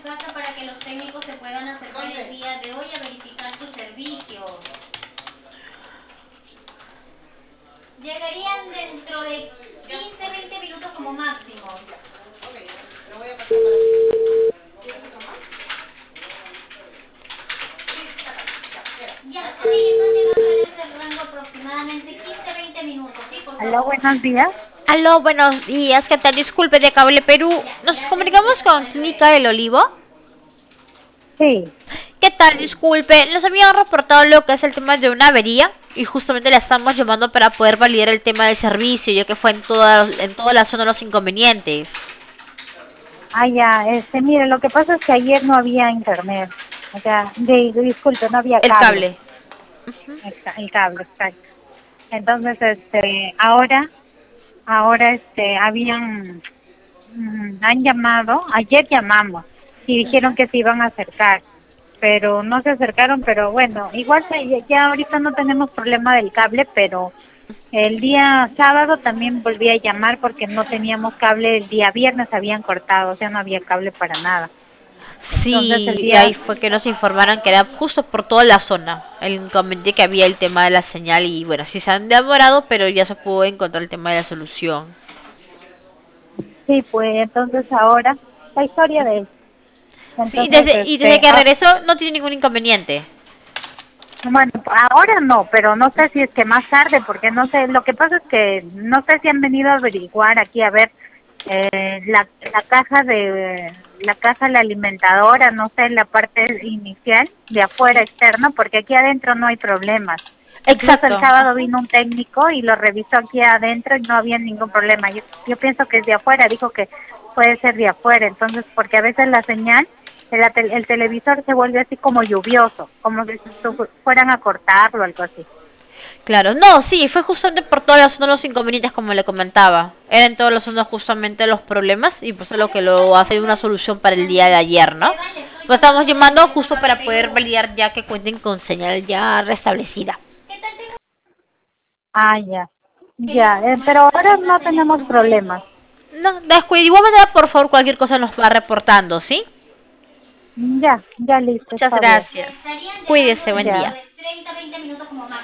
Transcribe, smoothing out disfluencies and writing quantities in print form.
casa para que los técnicos se puedan acercar el día de hoy a verificar sus servicios. Llegarían dentro de 15-20 minutos como máximo. Ok, lo voy a pasar para allá. ¿Quieres que toma? Sí, Ya, ok, entonces va a ser ese rango aproximadamente 15-20 minutos, ¿sí? Por Aló, favor. buenos días. Aló, buenos días, ¿qué tal? Disculpe, de Cable Perú. Ya, Nos gracias y comunicamos con hasta luego. Clínica del Olivo. Sí. ¿Qué tal? Disculpe, nos habían reportado lo que es el tema de una avería y justamente la estamos llamando para poder validar el tema del servicio, ya que fue en toda la zona los inconvenientes. Ah, ya, mire, lo que pasa es que ayer no había internet. O sea, disculpe, no había El cable. cable. El cable, exacto. Entonces, ahora, han llamado, ayer llamamos y dijeron Ujú. que se iban a acercar, pero no se acercaron, pero bueno, igual ya ahorita no tenemos problema del cable, pero el día sábado también volví a llamar porque no teníamos cable, el día viernes habían cortado, o sea, no había cable para nada. Entonces el Sí, y ahí día, fue que nos informaron que era justo por toda la zona el inconveniente que había el tema de la señal y bueno, sí se han demorado, pero ya se pudo encontrar el tema de la solución. sí, pues entonces ahora, la historia de él. Sí, Entonces, y desde que regresó no tiene ningún inconveniente. bueno, ahora no, pero no sé si es que más tarde, porque no sé, lo que pasa es que no sé si han venido a averiguar aquí a ver la caja la caja, la alimentadora, no sé, la parte inicial de afuera externa, porque aquí adentro no hay problemas. Incluso el Exacto. sábado vino un técnico y lo revisó aquí adentro y no había ningún problema. Yo pienso que es de afuera, dijo que puede ser de afuera, entonces, porque a veces la señal, el televisor se vuelve así como lluvioso, como si fueran a cortarlo o algo así. Claro, no, sí, fue justamente por todas las zonas los inconvenientes como le comentaba. Eran todas las zonas justamente los problemas y pues es lo que lo hace una solución para el día de ayer, ¿no? Esteban, le estoy Pues estamos llamando llamando desde justo Cable para poder Perú. validar ya que cuenten con señal ya restablecida. ¿Qué tal tengo? Ah, ya, Quería ya, pero confirmar ahora tarifa no tenemos problemas. telefónica. No, descuide, de igual manera, por favor, cualquier cosa nos va reportando, ¿sí? Ya, ya listo, Muchas está bien. gracias. Estarían llegando Cuídese, buen dentro Ya. día. de 30-20 minutos como máximo.